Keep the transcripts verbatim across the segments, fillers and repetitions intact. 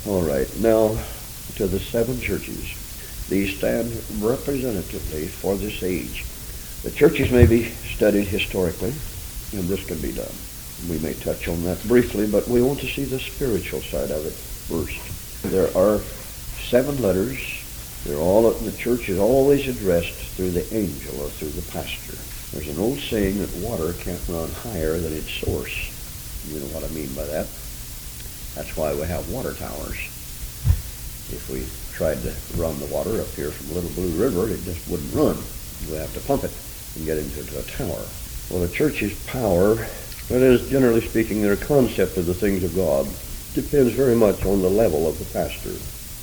All right, now to the seven churches. These stand representatively for this age. The churches may be studied historically, and this can be done. We may touch on that briefly, but we want to see the spiritual side of it first. There are seven letters. They're all, the church is always addressed through the angel or through the pastor. There's an old saying that water can't run higher than its source. You know what I mean by that? That's why we have water towers. If we tried to run the water up here from Little Blue River, it just wouldn't run. We have to pump it and get into a tower. Well, the church's power, that is, generally speaking, their concept of the things of God, depends very much on the level of the pastor.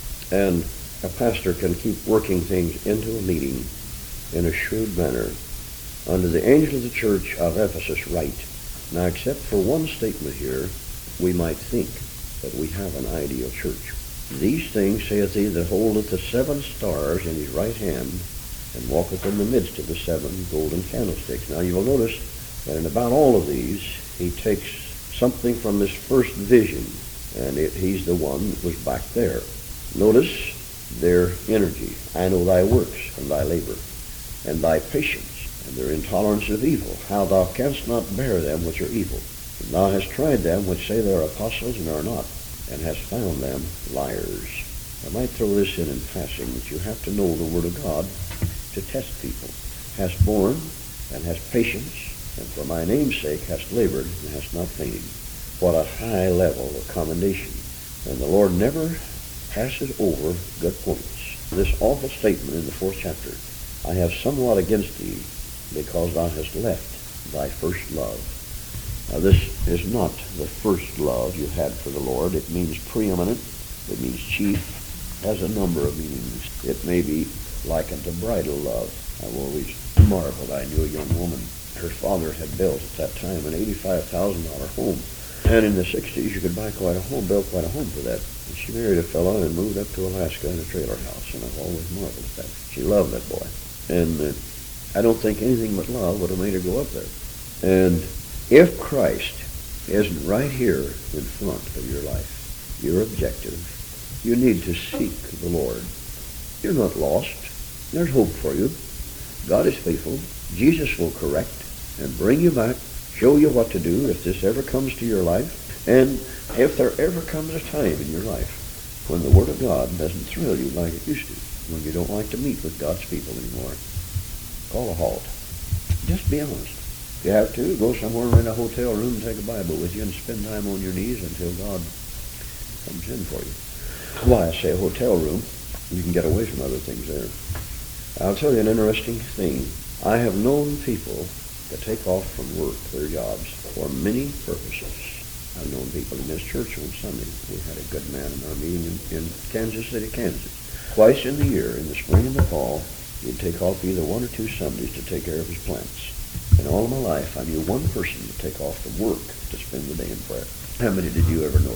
And a pastor can keep working things into a meeting in a shrewd manner. Unto the angel of the church of Ephesus write. Now, except for one statement here, we might think that we have an ideal church. These things saith he that holdeth the seven stars in his right hand, and walketh in the midst of the seven golden candlesticks. Now, you will notice that in about all of these, he takes something from this first vision, and it, he's the one that was back there. Notice their energy. I know thy works, and thy labor, and thy patience, and their intolerance of evil, how thou canst not bear them which are evil. And thou hast tried them which say they are apostles and are not, and hast found them liars. I might throw this in in passing, that you have to know the Word of God to test people. Hast borne, and hast patience, and for my name's sake hast labored, and hast not fainted. What a high level of commendation. And the Lord never passes over good points. This awful statement in the fourth chapter, I have somewhat against thee, because thou hast left thy first love. Now, this is not the first love you had for the Lord. It means preeminent. It means chief. It has a number of meanings. It may be likened to bridal love. I've always marveled. I knew a young woman. Her father had built at that time an eighty-five thousand dollars home. And in the sixties, you could buy quite a home, build quite a home for that. And she married a fellow and moved up to Alaska in a trailer house. And I've always marveled at that. She loved that boy. And uh, I don't think anything but love would have made her go up there. And if Christ isn't right here in front of your life, your objective, you need to seek the Lord. You're not lost. There's hope for you. God is faithful. Jesus will correct and bring you back, show you what to do if this ever comes to your life. And if there ever comes a time in your life when the Word of God doesn't thrill you like it used to, when you don't like to meet with God's people anymore, call a halt. Just be honest. If you have to, go somewhere in a hotel room and take a Bible with you and spend time on your knees until God comes in for you. Why, I say a hotel room, you can get away from other things there. I'll tell you an interesting thing. I have known people that take off from work, their jobs, for many purposes. I've known people in this church on Sunday. We had a good man in our meeting in, in Kansas City, Kansas. Twice in the year, in the spring and the fall, he'd take off either one or two Sundays to take care of his plants. In all of my life, I knew one person to take off from work to spend the day in prayer. How many did you ever know?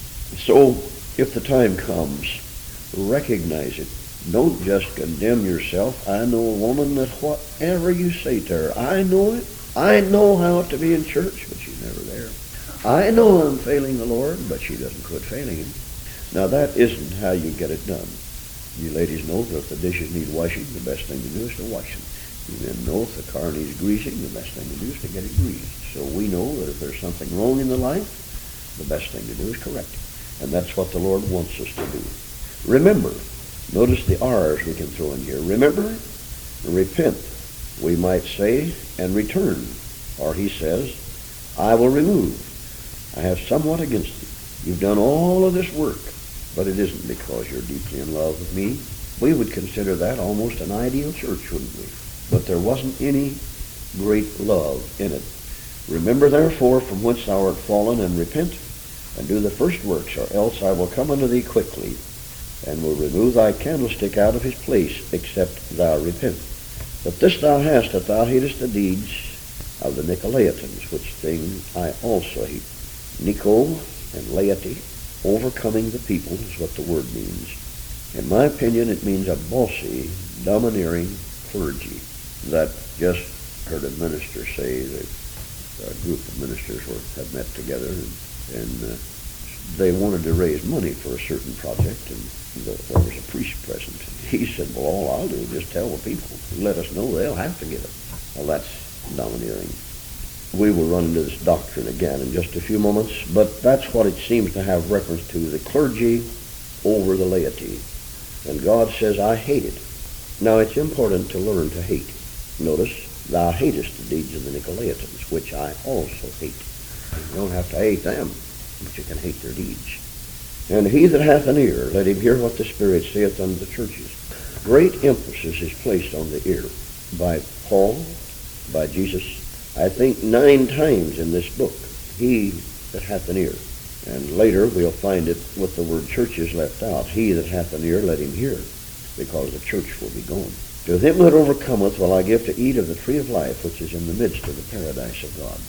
So, if the time comes, recognize it. Don't just condemn yourself. I know a woman that whatever you say to her, I know it. I know how to be in church, but she's never there. I know I'm failing the Lord, but she doesn't quit failing Him. Now, that isn't how you get it done. You ladies know that if the dishes need washing, the best thing to do is to wash them. You men know if the car needs greasing, the best thing to do is to get it greased. So we know that if there's something wrong in the life, the best thing to do is correct it. And that's what the Lord wants us to do. Remember, notice the R's we can throw in here. Remember, repent, we might say, and return. Or he says, I will remove. I have somewhat against thee. You've done all of this work, but it isn't because you're deeply in love with me. We would consider that almost an ideal church, wouldn't we? But there wasn't any great love in it. Remember, therefore, from whence thou art fallen, and repent, and do the first works, or else I will come unto thee quickly, and will remove thy candlestick out of his place, except thou repent. But this thou hast, that thou hatest the deeds of the Nicolaitans, which thing I also hate. Nico and laity, overcoming the people, is what the word means. In my opinion, it means a bossy, domineering clergy that just heard a minister say that a group of ministers were had met together and, and uh, they wanted to raise money for a certain project, and the, there was a priest present. He said, well, all I'll do is just tell the people, let us know they'll have to give it. Well, that's domineering. We will run into this doctrine again in just a few moments, but that's what it seems to have reference to, the clergy over the laity. And God says, I hate it. Now, it's important to learn to hate. Notice, thou hatest the deeds of the Nicolaitans, which I also hate. You don't have to hate them, but you can hate their deeds. And he that hath an ear, let him hear what the Spirit saith unto the churches. Great emphasis is placed on the ear by Paul, by Jesus, I think nine times in this book. He that hath an ear. And later we'll find it with the word churches left out. He that hath an ear, let him hear, because the church will be gone. To him that overcometh will I give to eat of the tree of life, which is in the midst of the paradise of God.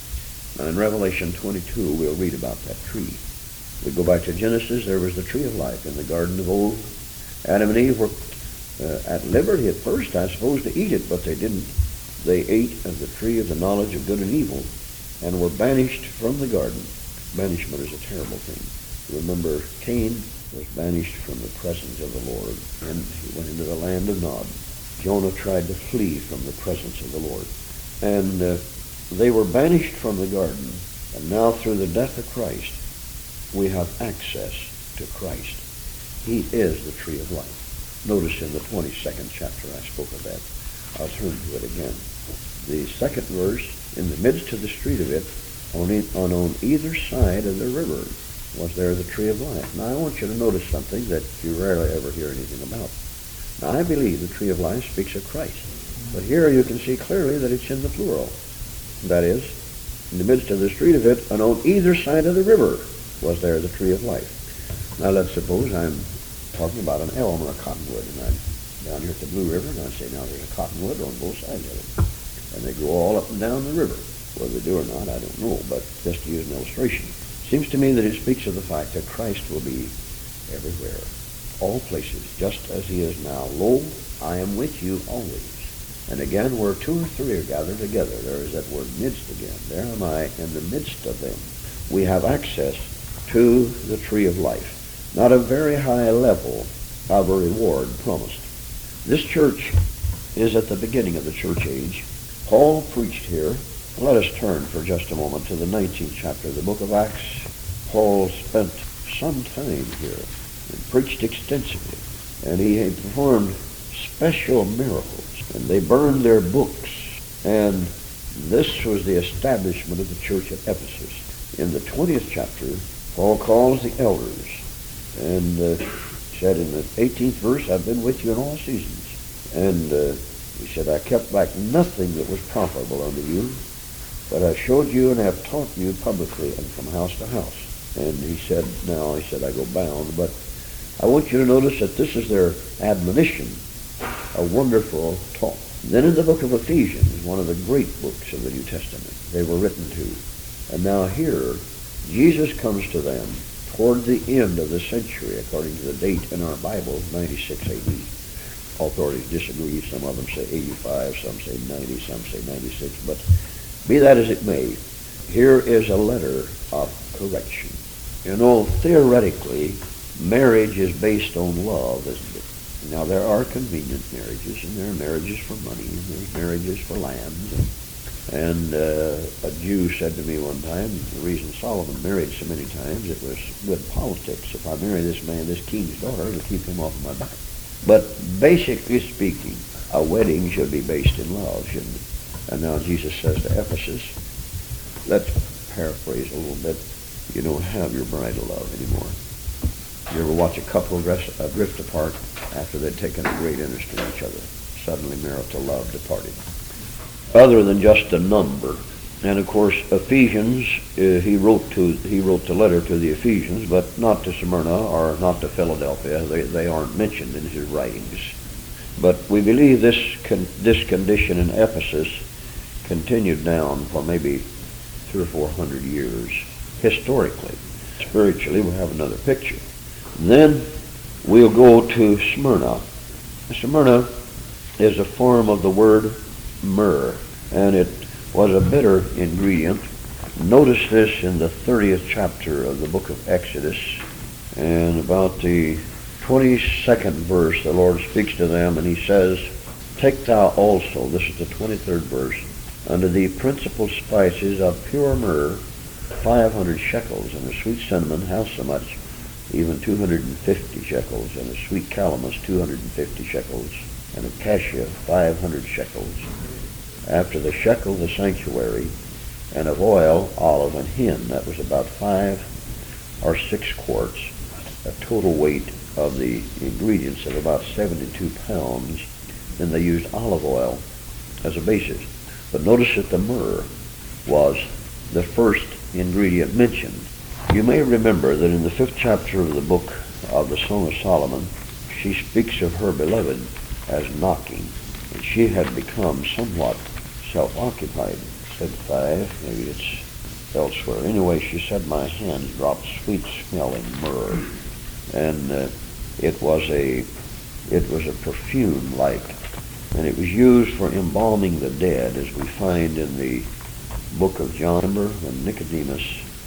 Now in Revelation twenty-two, we'll read about that tree. We go back to Genesis, there was the tree of life in the garden of old. Adam and Eve were uh, at liberty at first, I suppose, to eat it, but they didn't. They ate of the tree of the knowledge of good and evil and were banished from the garden. Banishment is a terrible thing. Remember, Cain was banished from the presence of the Lord, and he went into the land of Nod. Jonah tried to flee from the presence of the Lord. And uh, they were banished from the garden, and now through the death of Christ, we have access to Christ. He is the tree of life. Notice in the twenty-second chapter I spoke of that. I'll turn to it again. The second verse, in the midst of the street of it, on, it, on, on either side of the river, was there the tree of life. Now I want you to notice something that you rarely ever hear anything about. Now I believe the tree of life speaks of Christ. But here you can see clearly that it's in the plural. That is, in the midst of the street of it, and on either side of the river, was there the tree of life. Now let's suppose I'm talking about an elm or a cottonwood, and I'm down here at the Blue River, and I say, now there's a cottonwood on both sides of it. And they go all up and down the river. Whether they do or not, I don't know, but just to use an illustration. Seems to me that it speaks of the fact that Christ will be everywhere, all places, just as he is now. Lo, I am with you always. And again, where two or three are gathered together, there is that word midst again. There am I in the midst of them. We have access to the tree of life. Not a very high level of a reward promised. This church is at the beginning of the church age. Paul preached here. Let us turn for just a moment to the nineteenth chapter of the book of Acts. Paul spent some time here and preached extensively. And he had performed special miracles. And they burned their books. And this was the establishment of the church at Ephesus. In the twentieth chapter, Paul calls the elders. And uh, said in the eighteenth verse, I've been with you in all seasons. And uh, he said, I kept back nothing that was profitable unto you, but I showed you and have taught you publicly and from house to house. And he said, now, he said, I go bound, but I want you to notice that this is their admonition, a wonderful talk. Then in the book of Ephesians, one of the great books of the New Testament, they were written to. And now here, Jesus comes to them toward the end of the century, according to the date in our Bible, ninety-six A D. Authorities disagree. Some of them say eighty-five, some say ninety, some say ninety-six. But be that as it may, here is a letter of correction. You know, theoretically, marriage is based on love, isn't it? Now, there are convenient marriages, and there are marriages for money, and there's marriages for lands. And, and uh, a Jew said to me one time, the reason Solomon married so many times, it was good politics. If I marry this man, this king's daughter, it'll keep him off of my back. But basically speaking, a wedding should be based in love, shouldn't it? And now Jesus says to Ephesus, let's paraphrase a little bit, you don't have your bridal love anymore. You ever watch a couple drift, uh, drift apart after they'd taken a great interest in each other? Suddenly marital love departed. Other than just a number. And of course, Ephesians, uh, he wrote to he wrote the letter to the Ephesians, but not to Smyrna or not to Philadelphia. They they aren't mentioned in his writings. But we believe this con- this condition in Ephesus continued down for maybe three or four hundred years historically. Spiritually, we'll have another picture. Then we'll go to Smyrna. Smyrna is a form of the word myrrh, and it was a bitter ingredient Notice this in the thirtieth chapter of the book of Exodus, and about the twenty-second verse, the Lord speaks to them, and he says, "Take thou also," this is the twenty-third verse, "unto thee principal spices of pure myrrh, five hundred shekels, and a sweet cinnamon, half so much, even two hundred and fifty shekels, and a sweet calamus, two hundred and fifty shekels, and a cassia, five hundred shekels. After the shekel, the sanctuary, and of oil, olive, and hin." That was about five or six quarts, a total weight of the ingredients of about seventy-two pounds. Then they used olive oil as a basis. But notice that the myrrh was the first ingredient mentioned. You may remember that in the fifth chapter of the book of the Song of Solomon, she speaks of her beloved as knocking, and she had become somewhat self-occupied. Said five, maybe it's elsewhere. Anyway, she said, "My hands dropped sweet-smelling myrrh," and uh, it was a it was a perfume like, and it was used for embalming the dead, as we find in the book of John, when Nicodemus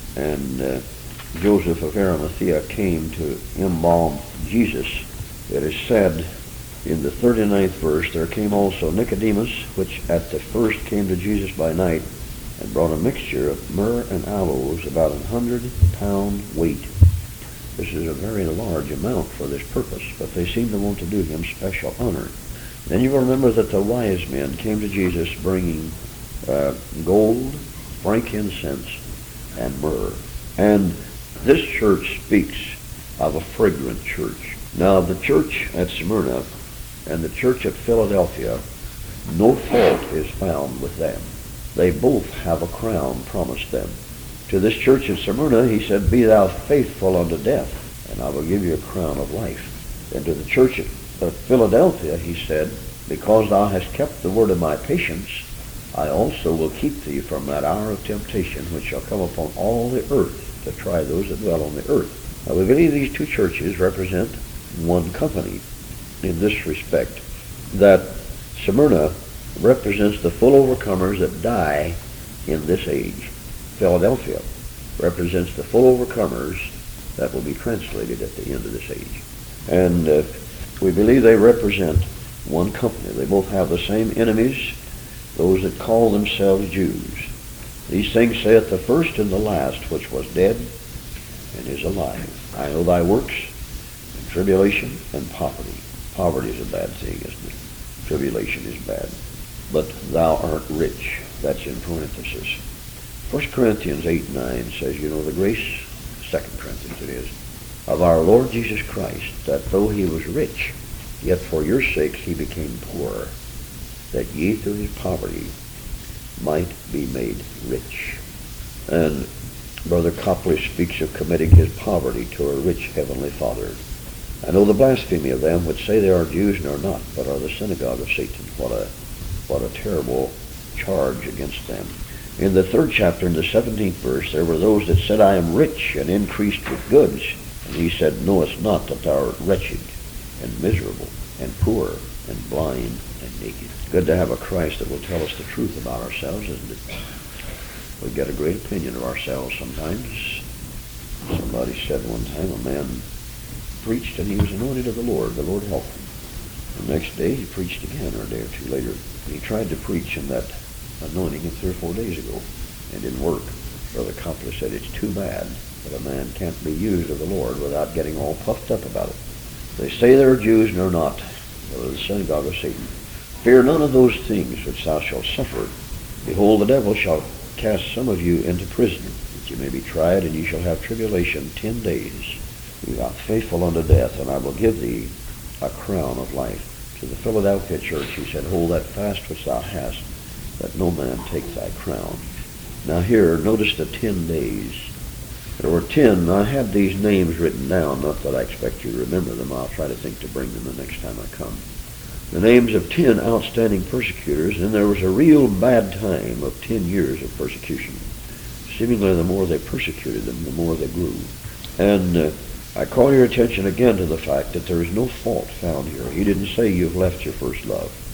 and uh, Joseph of Arimathea came to embalm Jesus. It is said in the thirty-ninth verse, "There came also Nicodemus, which at the first came to Jesus by night, and brought a mixture of myrrh and aloes, about an hundred pound weight." This is a very large amount for this purpose, but they seem to want to do him special honor. Then you will remember that the wise men came to Jesus bringing uh, gold, frankincense, and myrrh. And this church speaks of a fragrant church. Now, the church at Smyrna and the church at Philadelphia, no fault is found with them. They both have a crown promised them. To this church at Smyrna, he said, "Be thou faithful unto death, and I will give you a crown of life." And to the church at Philadelphia, he said, "Because thou hast kept the word of my patience, I also will keep thee from that hour of temptation which shall come upon all the earth to try those that dwell on the earth." Now, we believe these two churches represent one company in this respect, that Smyrna represents the full overcomers that die in this age. Philadelphia represents the full overcomers that will be translated at the end of this age. And uh, we believe they represent one company. They both have the same enemies, those that call themselves Jews. These things saith the first and the last, which was dead and is alive. I know thy works, and tribulation and poverty. Poverty is a bad thing, isn't it? Tribulation is bad. But thou art rich. That's in parenthesis. First Corinthians eight nine says, you know the grace, Second Corinthians it is, of our Lord Jesus Christ, that though he was rich, yet for your sakes he became poor, that ye through his poverty might be made rich. And Brother Copley speaks of committing his poverty to a rich heavenly Father. I know the blasphemy of them which say they are Jews and are not, but are the synagogue of Satan. What a what a terrible charge against them. In the third chapter, in the seventeenth verse, there were those that said, I am rich and increased with goods. And he said, knowest not that thou art wretched and miserable and poor and blind and naked. Good to have a Christ that will tell us the truth about ourselves, isn't it? We get a great opinion of ourselves sometimes. Somebody said one time, a man preached and he was anointed of the Lord. The Lord helped him. The next day he preached again, or a day or two later. And he tried to preach in that anointing three or four days ago. It didn't work. Brother Copley said, it's too bad that a man can't be used of the Lord without getting all puffed up about it. They say they're Jews and are not. They're the synagogue of Satan. Fear none of those things which thou shalt suffer. Behold, the devil shall cast some of you into prison, that you may be tried, and ye shall have tribulation ten days. Be thou faithful unto death, and I will give thee a crown of life. To the Philadelphia church he said, hold that fast which thou hast, that no man take thy crown. Now here, notice the ten days. There were ten. I had these names written down, not that I expect you to remember them. I'll try to think to bring them the next time I come. The names of ten outstanding persecutors, and there was a real bad time of ten years of persecution. Seemingly the more they persecuted them, the more they grew. And uh, I call your attention again to the fact that there is no fault found here. He didn't say you've left your first love.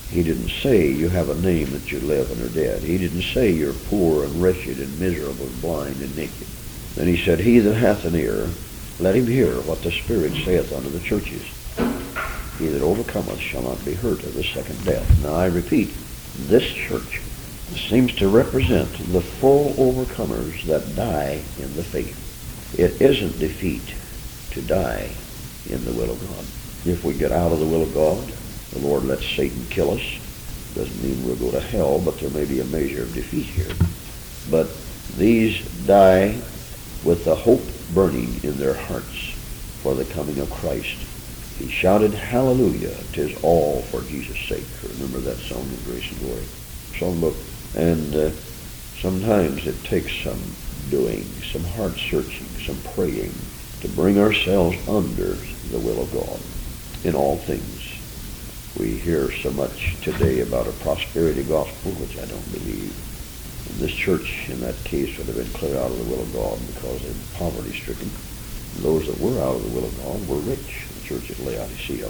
He didn't say you have a name that you live and are dead. He didn't say you're poor and wretched and miserable and blind and naked. Then he said, he that hath an ear, let him hear what the Spirit saith unto the churches. He that overcometh shall not be hurt of the second death. Now I repeat, this church seems to represent the full overcomers that die in the faith. It isn't defeat to die in the will of God. If we get out of the will of God, the Lord lets Satan kill us. Doesn't mean we'll go to hell, but there may be a measure of defeat here. But these die with the hope burning in their hearts for the coming of Christ. He shouted, hallelujah, 'tis all for Jesus' sake. Remember that song in Grace and Glory songbook. And uh, sometimes it takes some doing, some heart searching, some praying to bring ourselves under the will of God in all things. We hear so much today about a prosperity gospel, which I don't believe. And this church, in that case, would have been clear out of the will of God because they were poverty-stricken. Those that were out of the will of God were rich. The church at Laodicea.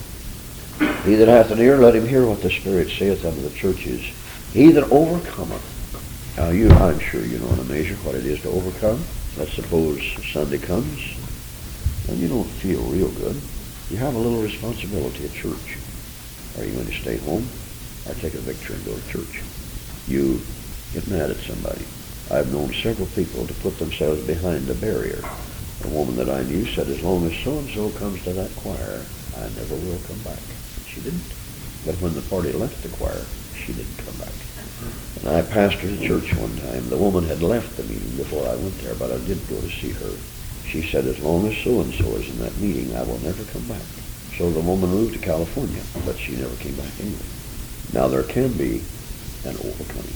He that hath an ear, let him hear what the Spirit saith unto the churches. He that overcometh. Now, you, I'm sure you know in a measure what it is to overcome. Let's suppose Sunday comes and you don't feel real good. You have a little responsibility at church. Are you going to stay home or take a victory and go to church? You get mad at somebody. I've known several people to put themselves behind a barrier. A woman that I knew said, as long as so-and-so comes to that choir, I never will come back. And she didn't. But when the party left the choir, she didn't come back. And I pastored a church one time. The woman had left the meeting before I went there, but I did go to see her. She said, as long as so-and-so is in that meeting, I will never come back. So the woman moved to California, but she never came back anyway. Now there can be an overcoming.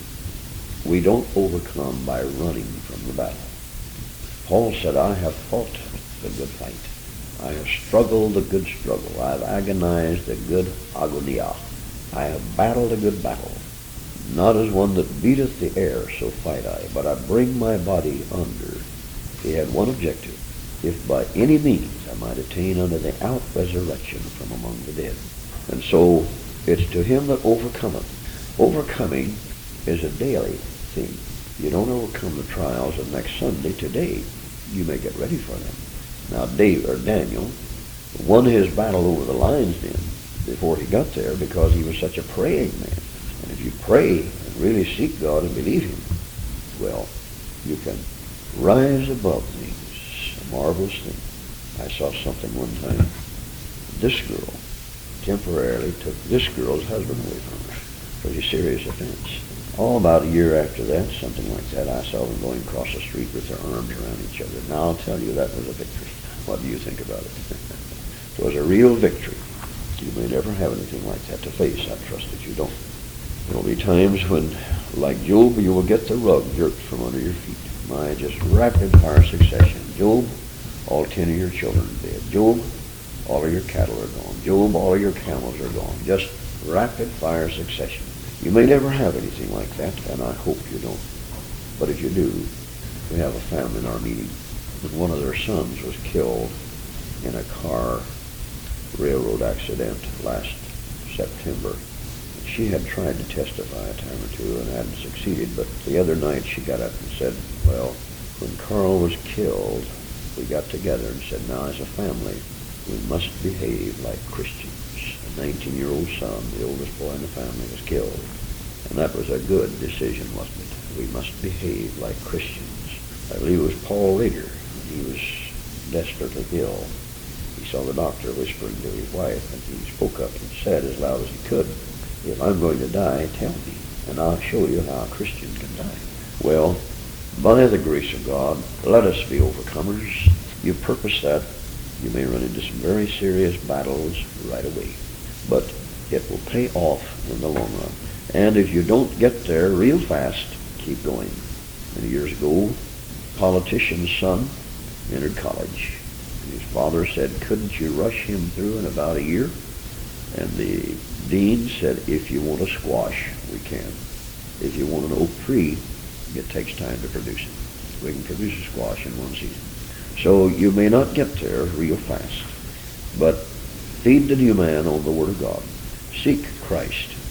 We don't overcome by running from the battle. Paul said, I have fought the good fight. I have struggled the good struggle. I have agonized the good agonia. I have battled a good battle. Not as one that beateth the air, so fight I, but I bring my body under. He had one objective. If by any means I might attain unto the out-resurrection from among the dead. And so it's to him that overcometh. Overcoming is a daily thing. You don't overcome the trials of next Sunday. Today, you may get ready for them. Now, Dave, or Daniel won his battle over the lion's den before he got there because he was such a praying man. And if you pray and really seek God and believe him, well, you can rise above things. A marvelous thing. I saw something one time. This girl temporarily took this girl's husband away from her for a serious offense. All about a year after that, something like that, I saw them going across the street with their arms around each other. Now I'll tell you, that was a victory. What do you think about it? It was a real victory. You may never have anything like that to face. I trust that you don't. There will be times when, like Job, you will get the rug jerked from under your feet. My, just rapid fire succession. Job, all ten of your children are dead. Job, all of your cattle are gone. Job, all of your camels are gone. Just rapid fire succession. You may never have anything like that, and I hope you don't. But if you do, we have a family in our meeting. And one of their sons was killed in a car railroad accident last September. She had tried to testify a time or two and hadn't succeeded, but the other night she got up and said, well, when Carl was killed, we got together and said, now as a family, we must behave like Christians. A nineteen-year-old son, the oldest boy in the family, was killed. And that was a good decision, wasn't it? We must behave like Christians. I believe it was Paul Rader. He was desperately ill. He saw the doctor whispering to his wife, and he spoke up and said as loud as he could, if I'm going to die, tell me, and I'll show you how a Christian can die. Well, by the grace of God, let us be overcomers. You purpose that, you may run into some very serious battles right away. But it will pay off in the long run. And if you don't get there real fast, keep going. Many years ago, a politician's son entered college. And his father said, couldn't you rush him through in about a year? And the dean said, if you want a squash, we can. If you want an oak tree, it takes time to produce it. We can produce a squash in one season. So you may not get there real fast, but feed the new man on the Word of God. Seek Christ.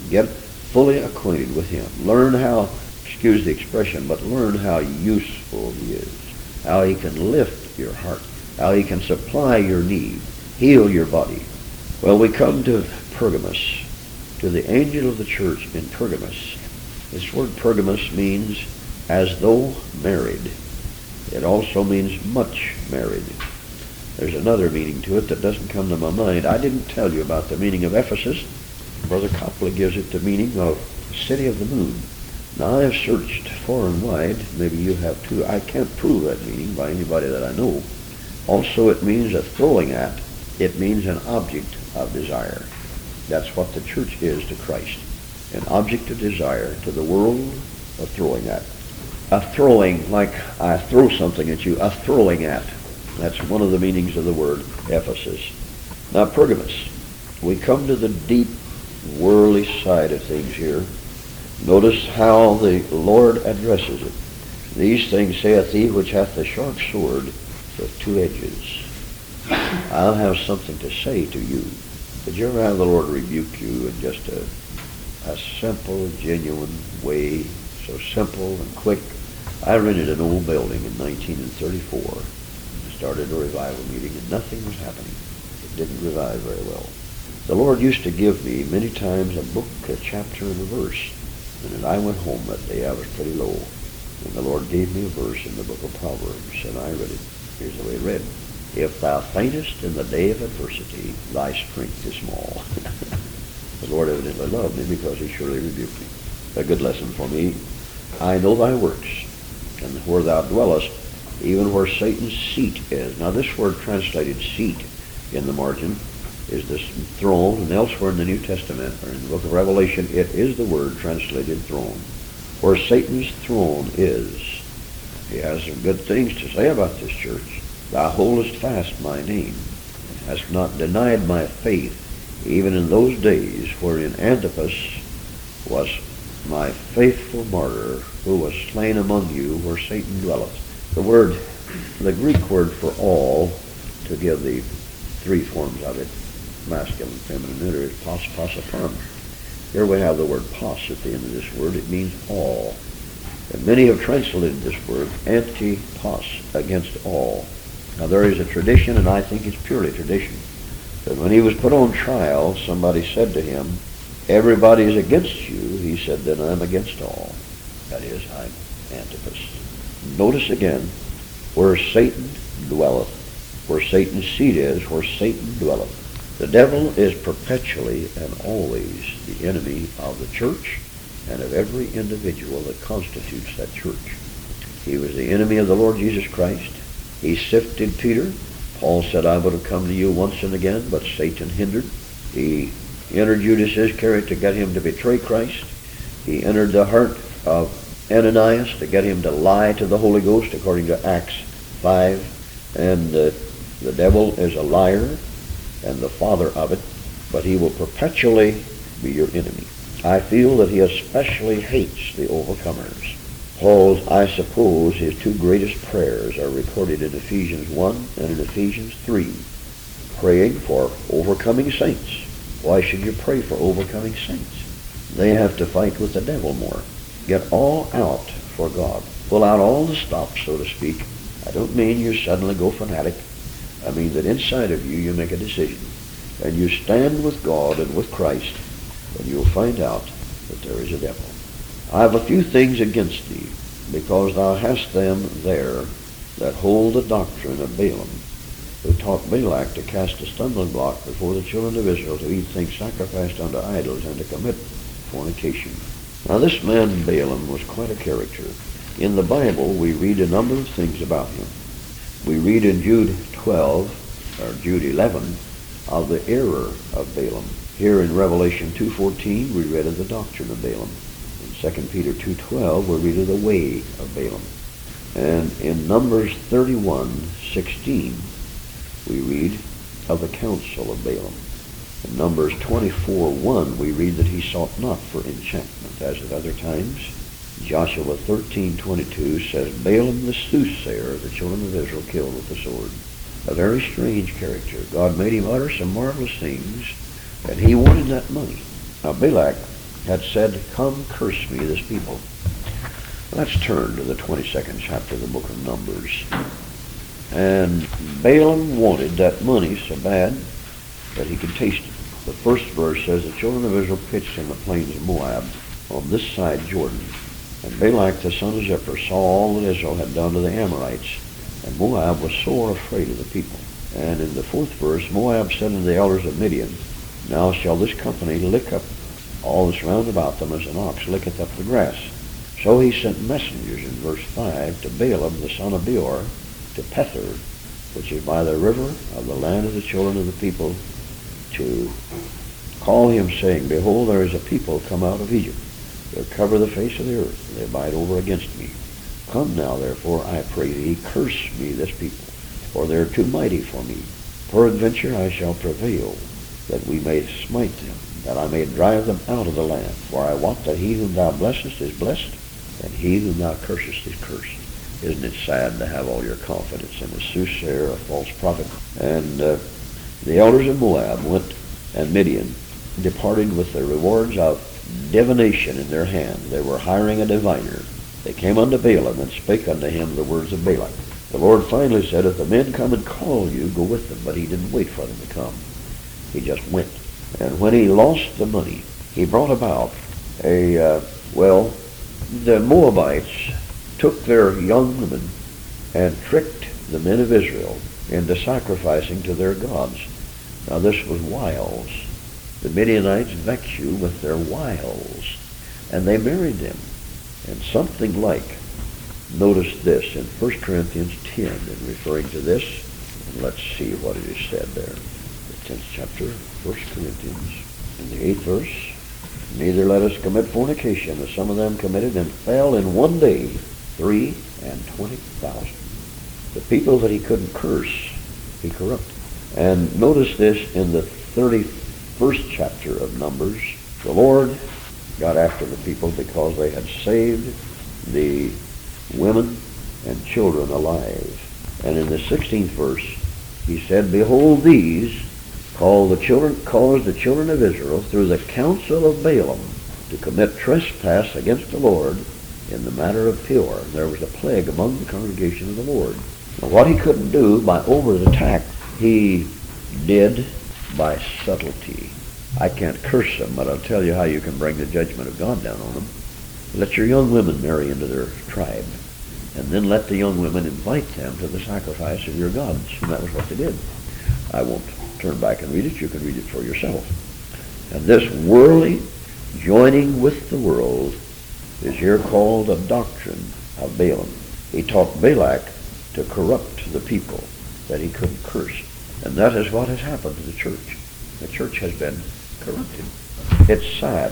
Get fully acquainted with him. Learn how, excuse the expression, but learn how useful he is, how he can lift your heart, how he can supply your need, heal your body. Well, we come to Pergamos, to the angel of the church in Pergamos. This word Pergamos means as though married. It also means much married. There's another meaning to it that doesn't come to my mind. I didn't tell you about the meaning of Ephesus. Brother Copley gives it the meaning of city of the moon. Now, I have searched far and wide. Maybe you have too. I can't prove that meaning by anybody that I know. Also, it means a throwing at. It means an object of desire. That's what the church is to Christ. An object of desire to the world, a throwing at. A throwing, like I throw something at you, a throwing at. That's one of the meanings of the word Ephesus. Now, Pergamos. We come to the deep, worldly side of things here. Notice how the Lord addresses it. These things saith he which hath the sharp sword with two edges. I'll have something to say to you. Did you ever have the Lord rebuke you in just a, a simple, genuine way, so simple and quick? I rented an old building in nineteen thirty-four. Started a revival meeting and nothing was happening. It didn't revive very well. The Lord used to give me many times a book, a chapter, and a verse. And when I went home that day, I was pretty low. And the Lord gave me a verse in the book of Proverbs, and I read it. Here's the way it read. If thou faintest in the day of adversity, thy strength is small. The Lord evidently loved me because he surely rebuked me. A good lesson for me. I know thy works, and where thou dwellest, even where Satan's seat is. Now, this word translated seat in the margin is this throne, and elsewhere in the New Testament, or in the book of Revelation, it is the word translated throne. Where Satan's throne is. He has some good things to say about this church. Thou holdest fast my name, hast not denied my faith, even in those days wherein Antipas was my faithful martyr, who was slain among you where Satan dwelleth. The word, the Greek word for all, to give the three forms of it, masculine, feminine, neuter, is pos, posapon. Here we have the word pos at the end of this word. It means all. And many have translated this word anti-pos, against all. Now, there is a tradition, and I think it's purely tradition, that when he was put on trial, somebody said to him, everybody is against you. He said, then I'm against all. That is, I'm Antipas. Notice again, where Satan dwelleth, where Satan's seat is, where Satan dwelleth. The devil is perpetually and always the enemy of the church and of every individual that constitutes that church. He was the enemy of the Lord Jesus Christ. He sifted Peter. Paul said, I would have come to you once and again, but Satan hindered. He entered Judas Iscariot to get him to betray Christ. He entered the heart of Ananias to get him to lie to the Holy Ghost, according to Acts five. And uh, the devil is a liar and the father of it, but he will perpetually be your enemy. I feel that he especially hates the overcomers. Paul's, I suppose, his two greatest prayers are recorded in Ephesians one and in Ephesians three, praying for overcoming saints. Why should you pray for overcoming saints? They have to fight with the devil more. Get all out for God. Pull out all the stops, so to speak. I don't mean you suddenly go fanatic. I mean that inside of you, you make a decision. And you stand with God and with Christ, and you'll find out that there is a devil. I have a few things against thee, because thou hast them there that hold the doctrine of Balaam, who taught Balak to cast a stumbling block before the children of Israel, to eat things sacrificed unto idols, and to commit fornication. Now, this man Balaam was quite a character. In the Bible, we read a number of things about him. We read in Jude twelve, or Jude eleven, of the error of Balaam. Here in Revelation two fourteen, we read of the doctrine of Balaam. In Second Peter two twelve, we read of the way of Balaam. And in Numbers thirty-one sixteen, we read of the counsel of Balaam. In Numbers twenty-four one, we read that he sought not for enchantment, as at other times. Joshua thirteen twenty-two says, Balaam the soothsayer, the children of Israel killed with the sword. A very strange character. God made him utter some marvelous things, and he wanted that money. Now, Balak had said, "Come, curse me, this people." Let's turn to the twenty-second chapter of the book of Numbers. And Balaam wanted that money so bad that he could taste it. The first verse says, "The children of Israel pitched in the plains of Moab on this side Jordan. And Balak the son of Zippor saw all that Israel had done to the Amorites, and Moab was sore afraid of the people." And in the fourth verse, Moab said unto the elders of Midian, "Now shall this company lick up all that's round about them as an ox licketh up the grass." So he sent messengers in verse five to Balaam the son of Beor to Pethor, which is by the river of the land of the children of the people, to call him, saying, "Behold, there is a people come out of Egypt. They cover the face of the earth, and they abide over against me. Come now, therefore, I pray thee, curse me this people, for they are too mighty for me. Peradventure I shall prevail, that we may smite them, that I may drive them out of the land. For I wot that he whom thou blessest is blessed, and he whom thou cursest is cursed." Isn't it sad to have all your confidence in a soothsayer, a false prophet? And uh, the elders of Moab went, and Midian departed with the rewards of divination in their hand. They were hiring a diviner. They came unto Balaam and spake unto him the words of Balak. The Lord finally said, "If the men come and call you, go with them." But he didn't wait for them to come. He just went. And when he lost the money, he brought about a, uh, well, the Moabites took their young women and tricked the men of Israel into sacrificing to their gods. Now this was wiles. The Midianites vex you with their wiles. And they married them. And something like, notice this in First Corinthians ten, in referring to this, and let's see what it is said there. The tenth chapter, First Corinthians, in the eighth verse. "Neither let us commit fornication, as some of them committed, and fell in one day three and twenty thousand." The people that he couldn't curse, he corrupted. And notice this in the thirty-first chapter of Numbers. The Lord got after the people because they had saved the women and children alive. And in the sixteenth verse, he said, "Behold, these call the children, cause the children of Israel through the counsel of Balaam to commit trespass against the Lord in the matter of Peor." There was a plague among the congregation of the Lord. Now, what he couldn't do by overt attack, he did by subtlety. I can't curse them, but I'll tell you how you can bring the judgment of God down on them. Let your young women marry into their tribe, and then let the young women invite them to the sacrifice of your gods. And that was what they did. I won't turn back and read it. You can read it for yourself. And this worldly joining with the world is here called a doctrine of Balaam. He taught Balak to corrupt the people, that he couldn't curse. And that is what has happened to the church. The church has been corrupted. It's sad.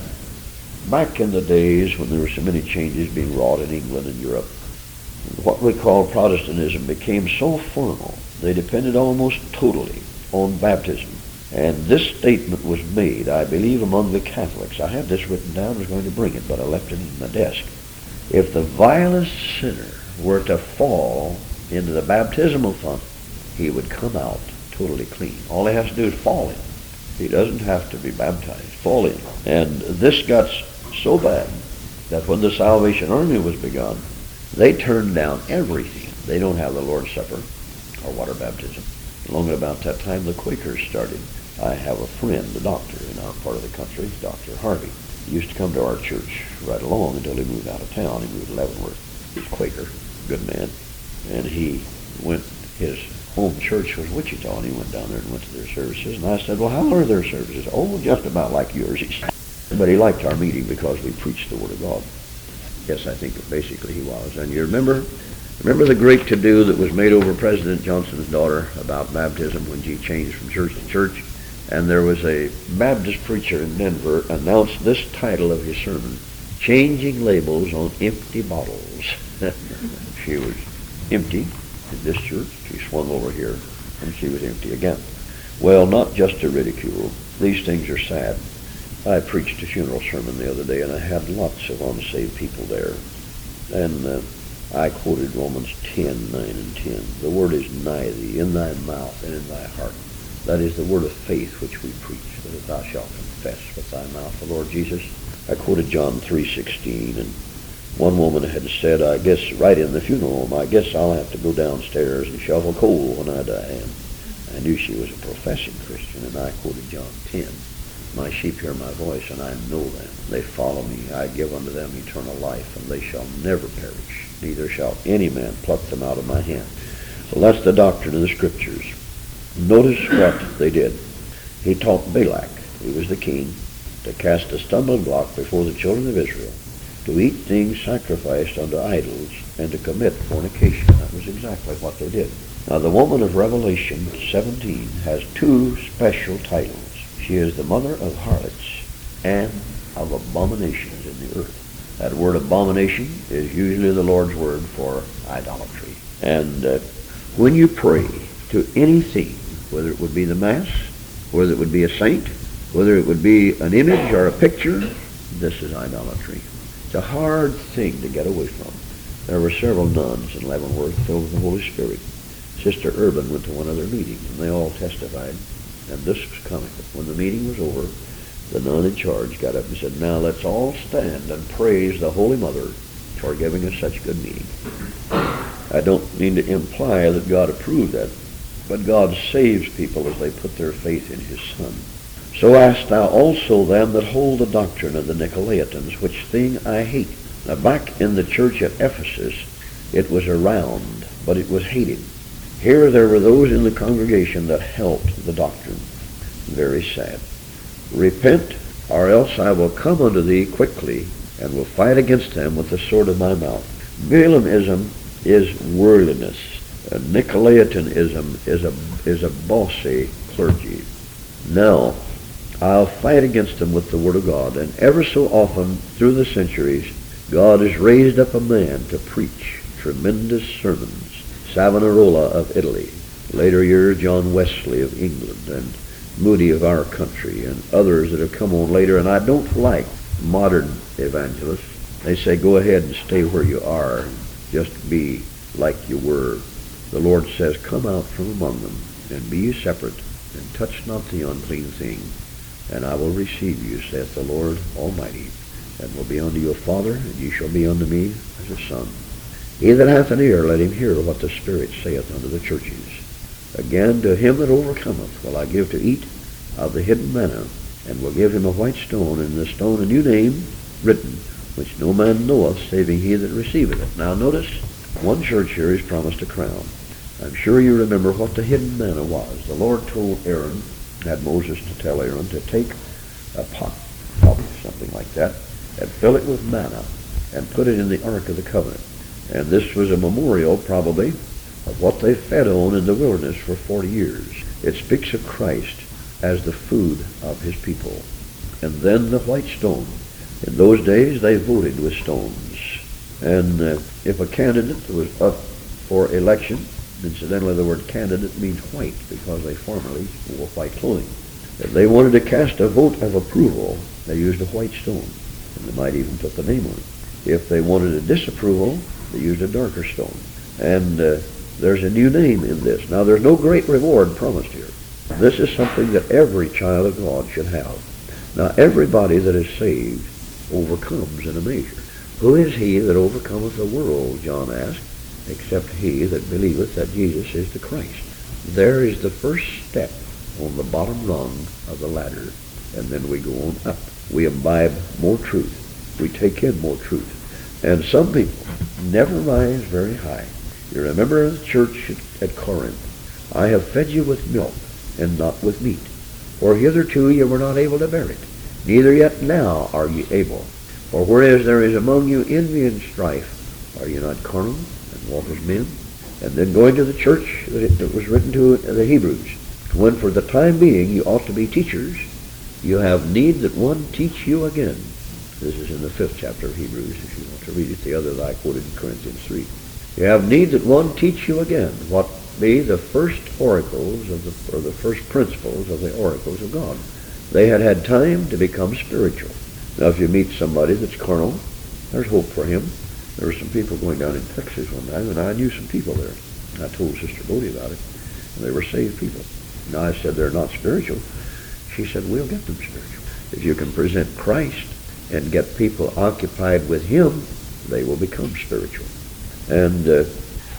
Back in the days when there were so many changes being wrought in England and Europe, what we call Protestantism became so formal, they depended almost totally on baptism. And this statement was made, I believe, among the Catholics. I had this written down, I was going to bring it, but I left it in my desk. If the vilest sinner were to fall into the baptismal font, he would come out totally clean. All he has to do is fall in. He doesn't have to be baptized. Fall in. And this got so bad that when the Salvation Army was begun, they turned down everything. They don't have the Lord's Supper or water baptism. Along about that time, the Quakers started. I have a friend, a doctor in our part of the country, Doctor Harvey. He used to come to our church right along until he moved out of town. He moved to Leavenworth. He's Quaker, good man. And he went, his home church was Wichita, and he went down there and went to their services. And I said, "Well, how are their services?" "Oh, just about like yours," he said. But he liked our meeting because we preached the Word of God. Yes, I think basically he was. And you remember, remember the great to-do that was made over President Johnson's daughter about baptism when she changed from church to church? And there was a Baptist preacher in Denver announced this title of his sermon, "Changing Labels on Empty Bottles." She was empty in this church. She swung over here, and she was empty again. Well, not just to ridicule. These things are sad. I preached a funeral sermon the other day, and I had lots of unsaved people there. And uh, I quoted Romans ten, nine and ten. "The word is nigh thee, in thy mouth and in thy heart." That is the word of faith which we preach, that if thou shalt confess with thy mouth the Lord Jesus, I quoted John three sixteen, and one woman had said, I guess, right in the funeral home, I guess I'll have to go downstairs and shovel coal when I die. And I knew she was a professing Christian, and I quoted John ten. My sheep hear my voice, and I know them. They follow me. I give unto them eternal life, and they shall never perish. Neither shall any man pluck them out of my hand. So that's the doctrine of the Scriptures. Notice what they did. He taught Balak, he was the king, to cast a stumbling block before the children of Israel, to eat things sacrificed unto idols, and to commit fornication. That was exactly what they did. Now the woman of Revelation seventeen has two special titles. She is the mother of harlots and of abominations in the earth. That word abomination is usually the Lord's word for idolatry. And uh, when you pray to anything, whether it would be the Mass, whether it would be a saint, whether it would be an image or a picture, this is idolatry. It's a hard thing to get away from. There were several nuns in Leavenworth filled with the Holy Spirit. Sister Urban went to one of their meetings, and they all testified. And this was coming. When the meeting was over, the nun in charge got up and said, now let's all stand and praise the Holy Mother for giving us such good meeting. I don't mean to imply that God approved that, but God saves people as they put their faith in his Son. So ask thou also them that hold the doctrine of the Nicolaitans, which thing I hate. Now back in the church at Ephesus, it was around, but it was hated. Here there were those in the congregation that helped the doctrine. Very sad. Repent, or else I will come unto thee quickly, and will fight against them with the sword of my mouth. Balaamism is worldliness. Uh, Nicolaitanism is a, is a bossy clergy. Now, I'll fight against them with the Word of God, and ever so often through the centuries, God has raised up a man to preach tremendous sermons. Savonarola of Italy, later years John Wesley of England, and Moody of our country, and others that have come on later. And I don't like modern evangelists. They say, go ahead and stay where you are, just be like you were. The Lord says, come out from among them, and be ye separate, and touch not the unclean thing, and I will receive you, saith the Lord Almighty, and will be unto you a father, and ye shall be unto me as a son. He that hath an ear, let him hear what the Spirit saith unto the churches. Again, to him that overcometh will I give to eat of the hidden manna, and will give him a white stone, and in the stone a new name written, which no man knoweth, saving he that receiveth it. Now notice, one church here is promised a crown. I'm sure you remember what the hidden manna was. The Lord told Aaron, had Moses to tell Aaron, to take a pot, probably something like that, and fill it with manna, and put it in the Ark of the Covenant. And this was a memorial, probably, of what they fed on in the wilderness for forty years. It speaks of Christ as the food of his people. And then the white stone. In those days, they voted with stones. And uh, if a candidate was up for election, incidentally, the word candidate means white, because they formerly wore white clothing. If they wanted to cast a vote of approval, they used a white stone. And they might even put the name on it. If they wanted a disapproval, they used a darker stone. And uh, there's a new name in this. Now, there's no great reward promised here. This is something that every child of God should have. Now, everybody that is saved overcomes in a measure. Who is he that overcometh the world, John asked, except he that believeth that Jesus is the Christ. There is the first step on the bottom rung of the ladder, and then we go on up. We imbibe more truth. We take in more truth. And some people never rise very high. You remember the church at Corinth, I have fed you with milk, and not with meat. For hitherto you were not able to bear it, neither yet now are ye able. For whereas there is among you envy and strife, are ye not carnal, and walk as men? And then going to the church that it was written to the Hebrews, when for the time being you ought to be teachers, you have need that one teach you again. This is in the fifth chapter of Hebrews, if you want to read it, the other that I quoted in Corinthians three. You have need that one teach you again what be the first oracles of the, or the first principles of the oracles of God. They had had time to become spiritual. Now, if you meet somebody that's carnal, there's hope for him. There were some people going down in Texas one time, and I knew some people there. I told Sister Bodie about it, and they were saved people. Now, I said they're not spiritual. She said, we'll get them spiritual. If you can present Christ and get people occupied with him, they will become spiritual. And uh,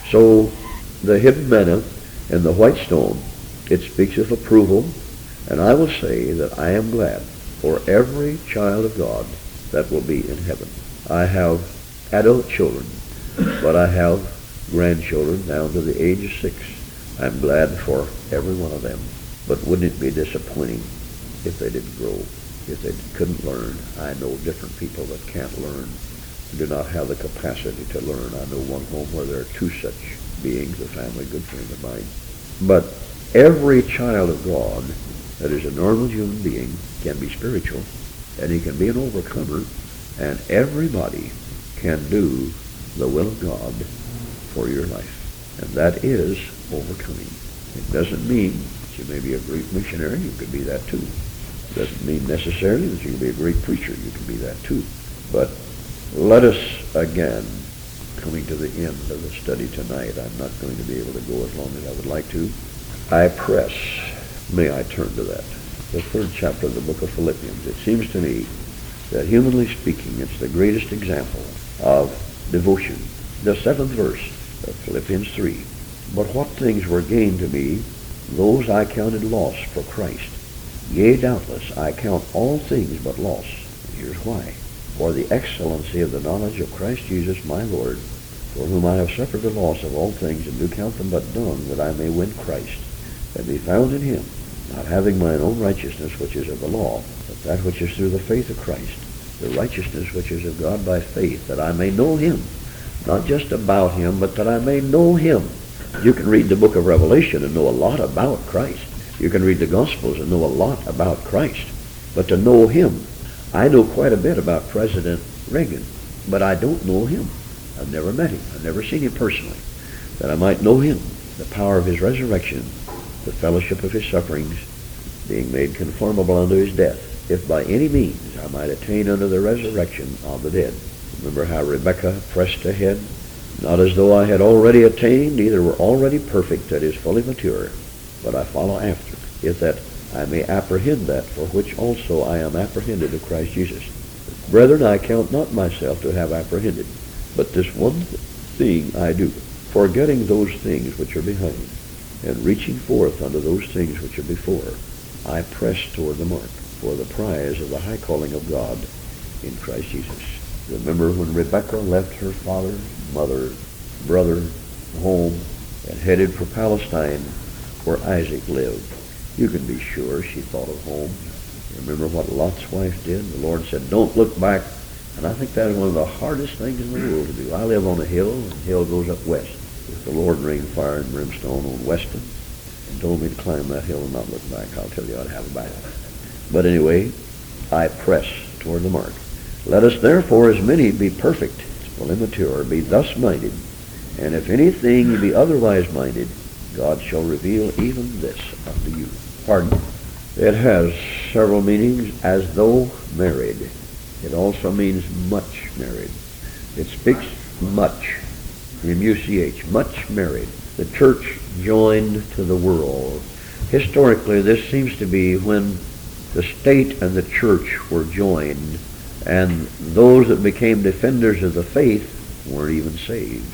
so the hidden manna and the white stone, it speaks of approval, and I will say that I am glad for every child of God that will be in heaven. I have adult children, but I have grandchildren down to the age of six. I'm glad for every one of them. But wouldn't it be disappointing if they didn't grow, if they couldn't learn? I know different people that can't learn, do not have the capacity to learn. I know one home where there are two such beings, a family good friend of mine. But every child of God that is a normal human being can be spiritual, and he can be an overcomer, and everybody can do the will of God for your life. And that is overcoming. It doesn't mean that you may be a great missionary. You could be that too. It doesn't mean necessarily that you can be a great preacher. You can be that too. But let us, again, coming to the end of the study tonight, I'm not going to be able to go as long as I would like to. I press, may I turn to that, the third chapter of the book of Philippians. It seems to me that humanly speaking, it's the greatest example of devotion. The seventh verse of Philippians three. But what things were gained to me, those I counted loss for Christ. Yea, doubtless, I count all things but loss. And here's why. For the excellency of the knowledge of Christ Jesus my Lord, for whom I have suffered the loss of all things, and do count them but dung, that I may win Christ, and be found in him, not having mine own righteousness which is of the law, but that which is through the faith of Christ, the righteousness which is of God by faith, that I may know him, not just about him, but that I may know him. You can read the book of Revelation and know a lot about Christ. You can read the Gospels and know a lot about Christ. But to know him, I know quite a bit about President Reagan, but I don't know him. I've never met him. I've never seen him personally. That I might know him, the power of his resurrection, the fellowship of his sufferings, being made conformable unto his death, if by any means I might attain unto the resurrection of the dead. Remember how Rebekah pressed ahead? Not as though I had already attained, neither were already perfect, that is, fully mature, but I follow after, if that I may apprehend that for which also I am apprehended of Christ Jesus. Brethren, I count not myself to have apprehended, but this one thing I do, forgetting those things which are behind, and reaching forth unto those things which are before, I press toward the mark, for the prize of the high calling of God in Christ Jesus. Remember when Rebekah left her father, mother, brother, home, and headed for Palestine, where Isaac lived. You can be sure she thought of home. Remember what Lot's wife did? The Lord said, don't look back. And I think that is one of the hardest things in the world to do. I live on a hill, and the hill goes up west. If the Lord rained fire and brimstone on Weston and told me to climb that hill and not look back, I'll tell you I'd have a battle. But anyway, I press toward the mark. Let us therefore, as many, be perfect, fully mature, be thus minded. And if anything ye be otherwise minded, God shall reveal even this unto you. Pardon. It has several meanings. As though married. It also means much married. It speaks much. M U C H. Much married. The church joined to the world. Historically, this seems to be when the state and the church were joined, and those that became defenders of the faith weren't even saved.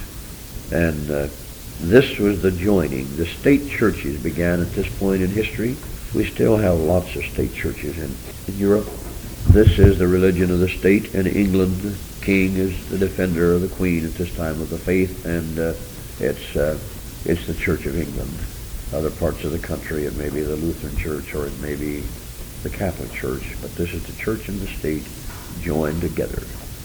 And uh, this was the joining. The state churches began at this point in history. We still have lots of state churches in, in Europe. This is the religion of the state. In England, the king is the defender of the queen at this time of the faith, and uh, it's uh, it's the Church of England. Other parts of the country, it may be the Lutheran Church, or it may be the Catholic Church, but this is the church and the state joined together.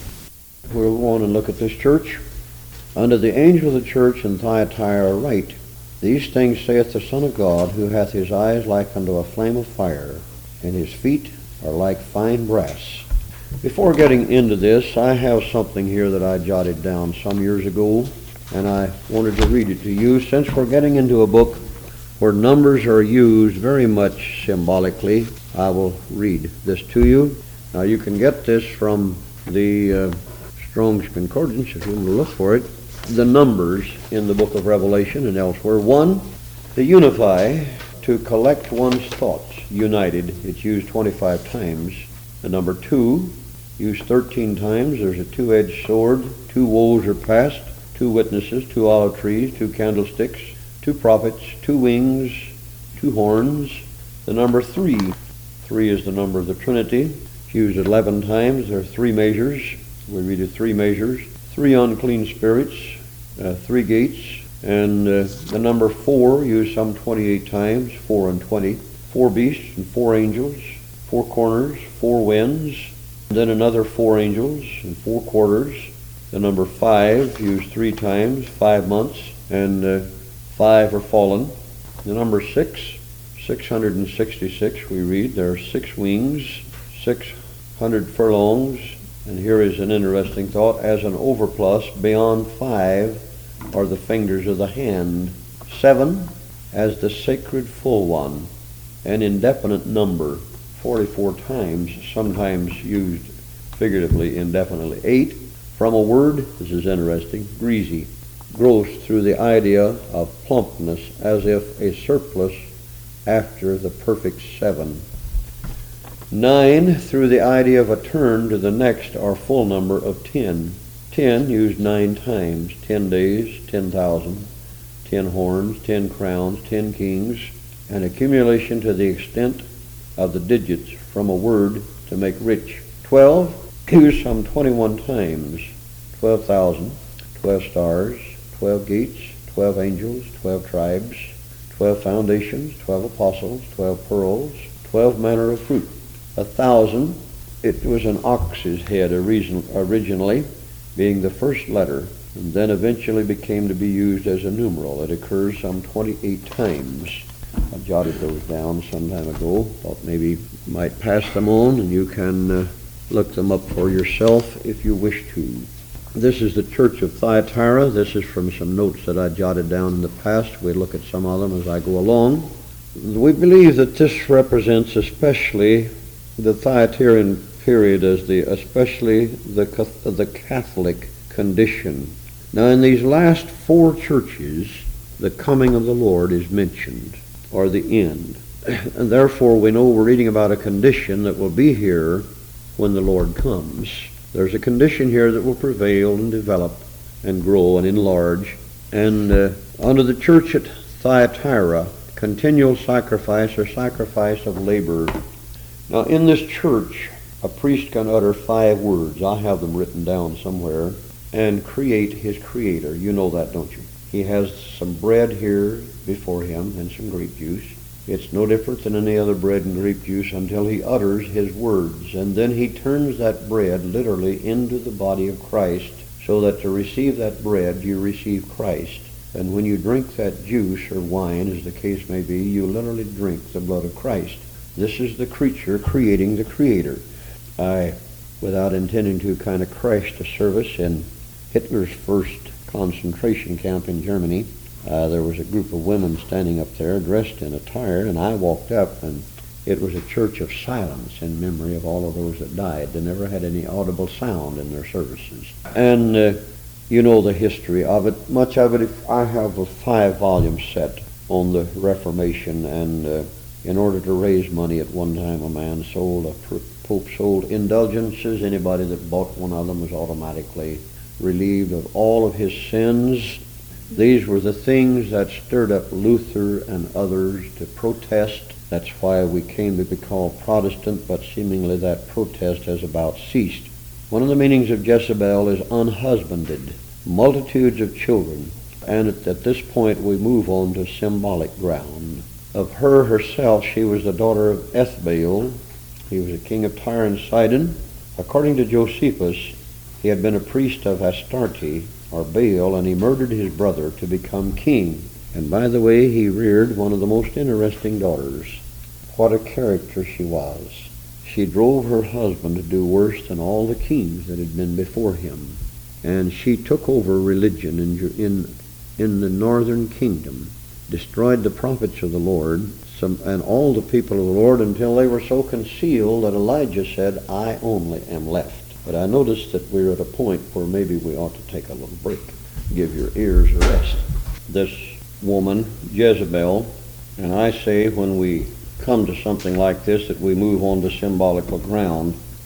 We'll go on and look at this church. Unto the angel of the church in Thyatira write, These things saith the Son of God, who hath his eyes like unto a flame of fire, and his feet are like fine brass. Before getting into this, I have something here that I jotted down some years ago, and I wanted to read it to you, since we're getting into a book where numbers are used very much symbolically. I will read this to you. Now you can get this from the uh, Strong's Concordance if you want to look for it. The numbers in the book of Revelation and elsewhere. One, to unify, to collect one's thoughts. United, it's used twenty-five times. The number two, used thirteen times. There's a two-edged sword, two woes are past, two witnesses, two olive trees, two candlesticks, two prophets, two wings, two horns. The number three. Three is the number of the Trinity. It's used eleven times. There are three measures. We read it three measures. Three unclean spirits, uh, three gates, and uh, the number four used some twenty-eight times, four and twenty. Four beasts and four angels, four corners, four winds, and then another four angels and four quarters. The number five used three times, five months, and uh, five are fallen. The number six, six hundred sixty-six, we read, there are six wings, six hundred furlongs, and here is an interesting thought, as an overplus beyond five are the fingers of the hand. Seven, as the sacred full one, an indefinite number, forty-four times, sometimes used figuratively indefinitely. Eight, from a word, this is interesting, greasy, gross through the idea of plumpness, as if a surplus after the perfect seven. Nine, through the idea of a turn to the next or full number of ten. Ten, used nine times, ten days, ten thousand, ten horns, ten crowns, ten kings, an accumulation to the extent of the digits from a word to make rich. Twelve, used some twenty-one times, twelve thousand, twelve stars, twelve gates, twelve angels, twelve tribes, twelve foundations, twelve apostles, twelve pearls, twelve manner of fruit. A thousand, it was an ox's head originally, being the first letter, and then eventually became to be used as a numeral. It occurs some twenty-eight times. I jotted those down some time ago. Thought maybe you might pass them on, and you can uh, look them up for yourself if you wish to. This is the church of Thyatira. This is from some notes that I jotted down in the past. We'll look at some of them as I go along. We believe that this represents especially the Thyatiran period as the especially the the Catholic condition. Now, in these last four churches, the coming of the Lord is mentioned, or the end. And therefore, we know we're reading about a condition that will be here when the Lord comes. There's a condition here that will prevail and develop and grow and enlarge. And uh, under the church at Thyatira, continual sacrifice or sacrifice of labor. Now, in this church, a priest can utter five words. I have them written down somewhere. And create his creator. You know that, don't you? He has some bread here before him and some grape juice. It's no different than any other bread and grape juice until he utters his words. And then he turns that bread literally into the body of Christ, so that to receive that bread, you receive Christ. And when you drink that juice or wine, as the case may be, you literally drink the blood of Christ. This is the creature creating the creator. I, without intending to, kind of crashed a service in Hitler's first concentration camp in Germany. Uh, there was a group of women standing up there dressed in attire, and I walked up, and it was a church of silence in memory of all of those that died. They never had any audible sound in their services. And uh, you know the history of it. Much of it, I have a five-volume set on the Reformation, and uh, in order to raise money at one time, a man sold, a Pope sold indulgences. Anybody that bought one of them was automatically relieved of all of his sins. These were the things that stirred up Luther and others to protest. That's why we came to be called Protestant, but seemingly that protest has about ceased. One of the meanings of Jezebel is unhusbanded, multitudes of children. And at, at this point we move on to symbolic ground. Of her herself, she was the daughter of Ethbaal. He was a king of Tyre and Sidon. According to Josephus, he had been a priest of Astarte, or Baal, and he murdered his brother to become king. And by the way, he reared one of the most interesting daughters. What a character she was. She drove her husband to do worse than all the kings that had been before him. And she took over religion in, in, in the northern kingdom, destroyed the prophets of the Lord, some, and all the people of the Lord, until they were so concealed that Elijah said, I only am left. But I noticed that we're at a point where maybe we ought to take a little break. Give your ears a rest. This woman, Jezebel, and I say when we come to something like this that we move on to symbolical ground,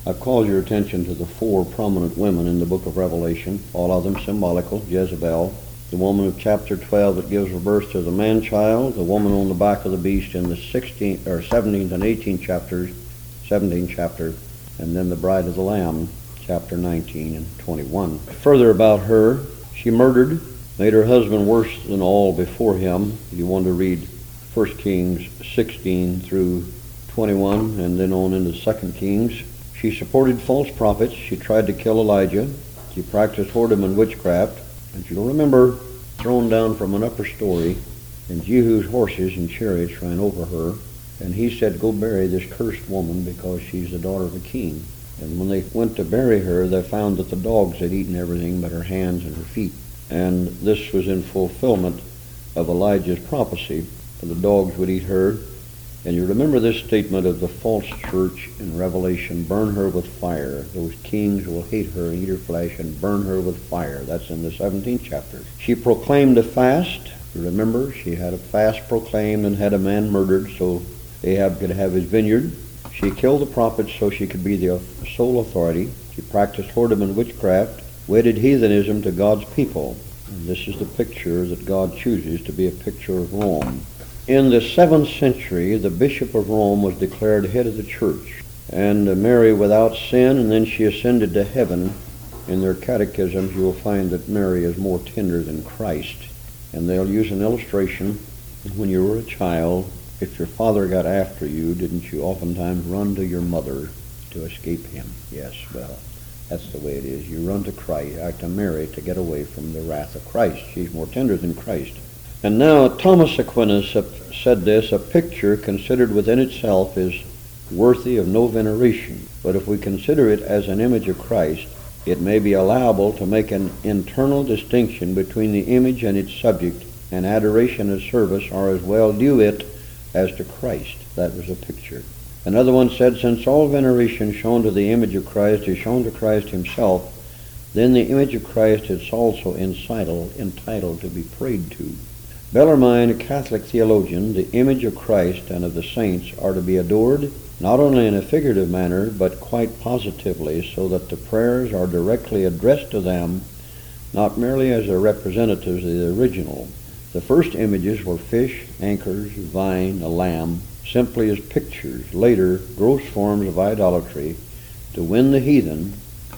I've called your attention to the four prominent women in the book of Revelation, all of them symbolical. Jezebel, the woman of chapter twelve that gives birth to the man-child, the woman on the back of the beast in the sixteenth or seventeenth and eighteenth chapters, seventeenth chapter, and then the bride of the Lamb, chapter nineteen and twenty-one. Further about her, she murdered, made her husband worse than all before him. You want to read First Kings sixteen through twenty-one, and then on into Second Kings. She supported false prophets. She tried to kill Elijah. She practiced whoredom and witchcraft. And you'll remember, thrown down from an upper story, and Jehu's horses and chariots ran over her. And he said, go bury this cursed woman because she's the daughter of a king. And when they went to bury her, they found that the dogs had eaten everything but her hands and her feet. And this was in fulfillment of Elijah's prophecy. The dogs would eat her. And you remember this statement of the false church in Revelation, burn her with fire. Those kings will hate her and eat her flesh and burn her with fire. That's in the seventeenth chapter. She proclaimed a fast. You remember, she had a fast proclaimed and had a man murdered so Ahab could have his vineyard. She killed the prophets so she could be the sole authority. She practiced whoredom and witchcraft, wedded heathenism to God's people. And this is the picture that God chooses to be a picture of Rome. In the seventh century, the Bishop of Rome was declared head of the church, and Mary without sin, and then she ascended to heaven. In their catechisms, you will find that Mary is more tender than Christ. And they'll use an illustration. When you were a child, if your father got after you, didn't you oftentimes run to your mother to escape him? Yes, well, that's the way it is. You run to Christ, uh, to Mary, to get away from the wrath of Christ. She's more tender than Christ. And now Thomas Aquinas said this, a picture considered within itself is worthy of no veneration. But if we consider it as an image of Christ, it may be allowable to make an internal distinction between the image and its subject, and adoration and service are as well due it as to Christ. That was a picture. Another one said, since all veneration shown to the image of Christ is shown to Christ himself, then the image of Christ is also entitled, entitled to be prayed to. Bellarmine, a Catholic theologian, the image of Christ and of the saints are to be adored, not only in a figurative manner, but quite positively, so that the prayers are directly addressed to them, not merely as their representatives of the original. The first images were fish, anchors, vine, a lamb, simply as pictures, later gross forms of idolatry, to win the heathen,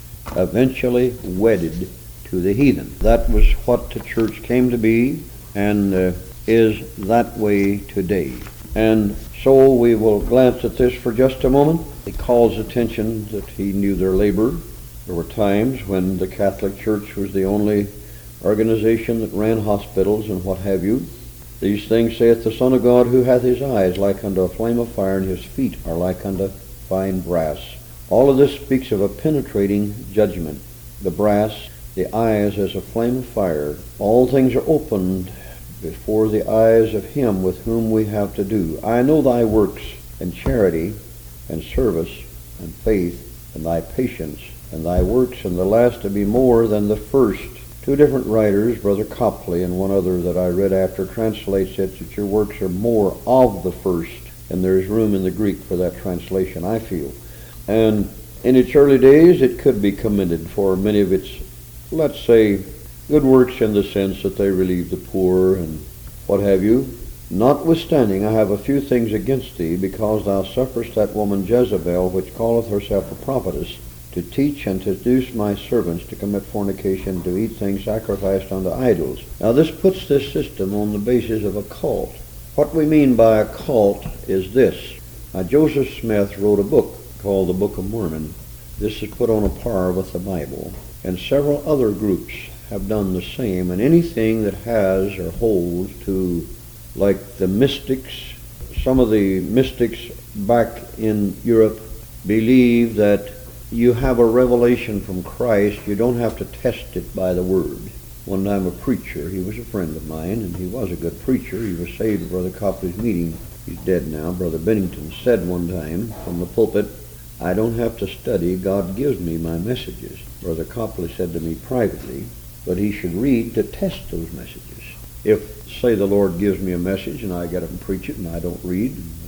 eventually wedded to the heathen. That was what the church came to be, and uh, is that way today. And so we will glance at this for just a moment. He calls attention that he knew their labor. There were times when the Catholic Church was the only organization that ran hospitals and what have you. These things saith the Son of God, who hath his eyes like unto a flame of fire, and his feet are like unto fine brass. All of this speaks of a penetrating judgment. The brass, the eyes as a flame of fire. All things are opened before the eyes of him with whom we have to do. I know thy works, and charity, and service, and faith, and thy patience, and thy works, and the last to be more than the first. Two different writers, Brother Copley and one other that I read after, translates it that your works are more of the first, and there's room in the Greek for that translation, I feel. And in its early days, it could be commended for many of its, let's say, good works in the sense that they relieve the poor and what have you. Notwithstanding, I have a few things against thee, because thou sufferest that woman Jezebel, which calleth herself a prophetess, to teach and to seduce my servants to commit fornication, to eat things sacrificed unto idols. Now this puts this system on the basis of a cult. What we mean by a cult is this. Now Joseph Smith wrote a book called the Book of Mormon. This is put on a par with the Bible. And several other groups have done the same, and anything that has or holds to, like the mystics, some of the mystics back in Europe believe that you have a revelation from Christ, you don't have to test it by the Word. One time a preacher, he was a friend of mine, and he was a good preacher, he was saved at Brother Copley's meeting, he's dead now, Brother Bennington said one time from the pulpit, I don't have to study, God gives me my messages. Brother Copley said to me privately, but he should read to test those messages. If, say, the Lord gives me a message and I get up and preach it and I don't read, and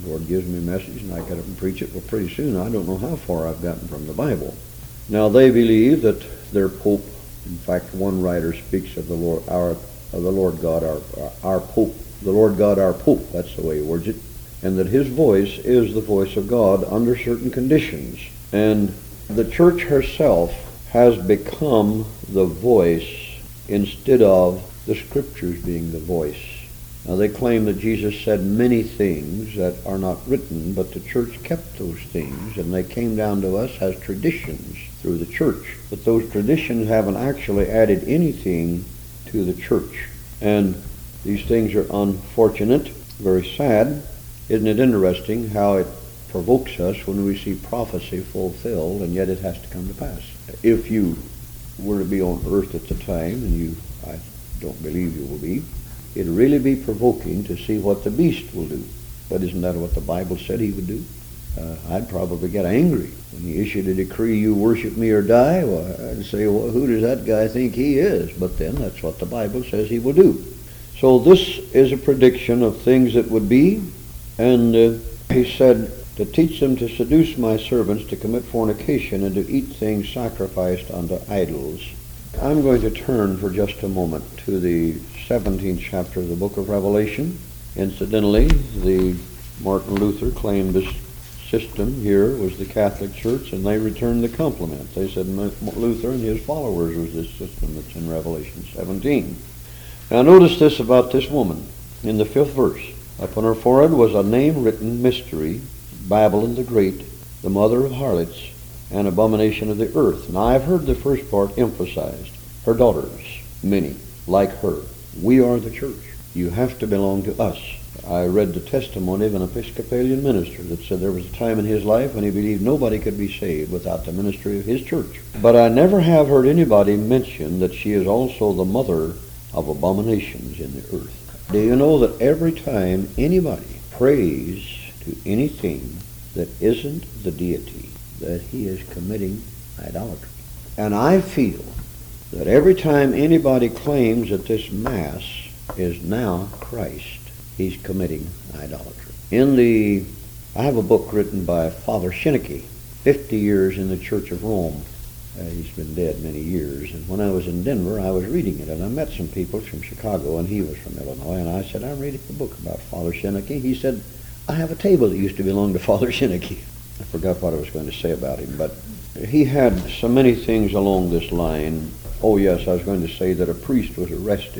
The Lord gives me a message and I get up and preach it. Well, pretty soon I don't know how far I've gotten from the Bible. Now they believe that their Pope, in fact, one writer speaks of the Lord, our, of the Lord God, our, our Pope, the Lord God, our Pope. That's the way he words it, and that his voice is the voice of God under certain conditions. And the church herself has become the voice instead of the Scriptures being the voice. Now they claim that Jesus said many things that are not written, but the church kept those things, and they came down to us as traditions through the church. But those traditions haven't actually added anything to the church. And these things are unfortunate, very sad. Isn't it interesting how it provokes us when we see prophecy fulfilled, and yet it has to come to pass? If you were to be on earth at the time, and you, I don't believe you will be, it'd really be provoking to see what the beast will do. But isn't that what the Bible said he would do? Uh, I'd probably get angry when he issued a decree, you worship me or die. Well, I'd say, well, who does that guy think he is? But then that's what the Bible says he will do. So this is a prediction of things that would be. And uh, he said, to teach them to seduce my servants to commit fornication and to eat things sacrificed unto idols. I'm going to turn for just a moment to the seventeenth chapter of the book of Revelation. Incidentally, the Martin Luther claimed this system here was the Catholic Church, and they returned the compliment. They said Luther and his followers was this system that's in Revelation seventeen. Now notice this about this woman in the fifth verse. Upon her forehead was a name written, Mystery, Babylon the Great, the mother of harlots, and abomination of the earth. Now I've heard the first part emphasized. Her daughters, many, like her. We are the church. You have to belong to us. I read the testimony of an Episcopalian minister that said there was a time in his life when he believed nobody could be saved without the ministry of his church. But I never have heard anybody mention that she is also the mother of abominations in the earth. Do you know that every time anybody prays to anything that isn't the deity, that he is committing idolatry? And I feel that every time anybody claims that this Mass is now Christ, he's committing idolatry. In the, I have a book written by Father Schinneke, fifty years in the Church of Rome. Uh, he's been dead many years. And when I was in Denver, I was reading it, and I met some people from Chicago, and he was from Illinois, and I said, I'm reading a book about Father Schinneke. He said, I have a table that used to belong to Father Schinneke. I forgot what I was going to say about him, but he had so many things along this line. Oh yes, I was going to say that a priest was arrested,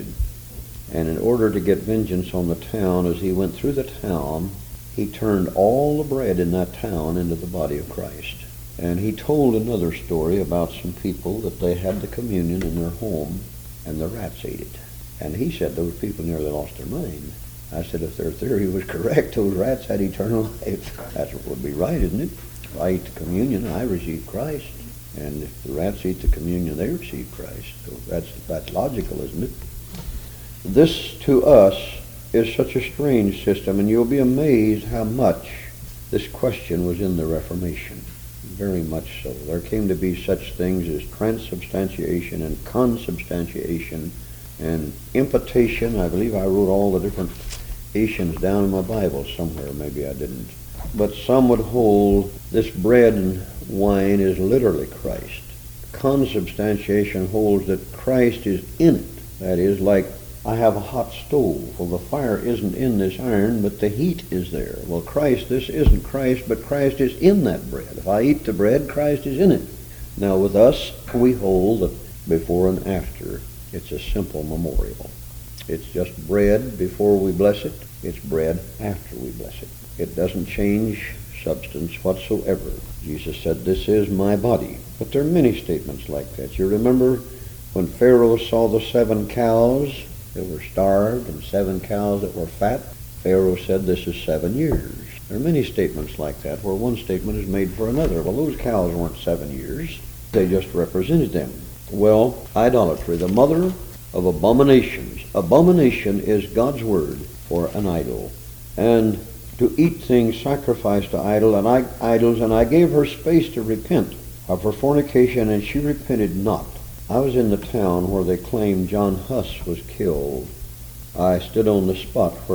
and in order to get vengeance on the town, as he went through the town, he turned all the bread in that town into the body of Christ. And he told another story about some people that they had the communion in their home, and the rats ate it. And he said those people nearly lost their mind. I said, if their theory was correct, those rats had eternal life. That's what would be right, isn't it? If I eat the communion, I receive Christ. And if the rats eat the communion, they receive Christ. So that's, that's logical, isn't it? This, to us, is such a strange system, and you'll be amazed how much this question was in the Reformation. Very much so. There came to be such things as transubstantiation and consubstantiation and imputation. I believe I wrote all the different Asians down in my Bible somewhere. Maybe I didn't. But some would hold this bread and wine is literally Christ. Consubstantiation holds that Christ is in it. That is, like I have a hot stove. Well, the fire isn't in this iron, but the heat is there. Well, Christ, this isn't Christ, but Christ is in that bread. If I eat the bread, Christ is in it. Now, with us, we hold that before and after, it's a simple memorial. It's just bread before we bless it. It's bread after we bless it. It doesn't change substance whatsoever. Jesus said, this is my body. But there are many statements like that. You remember when Pharaoh saw the seven cows that were starved and seven cows that were fat? Pharaoh said, this is seven years. There are many statements like that where one statement is made for another. Well, those cows weren't seven years. They just represented them. Well, idolatry, the mother of abominations. Abomination is God's word for an idol. And to eat things sacrificed to idol and I, idols, and I gave her space to repent of her fornication, and she repented not. I was in the town where they claimed John Huss was killed. I stood on the spot where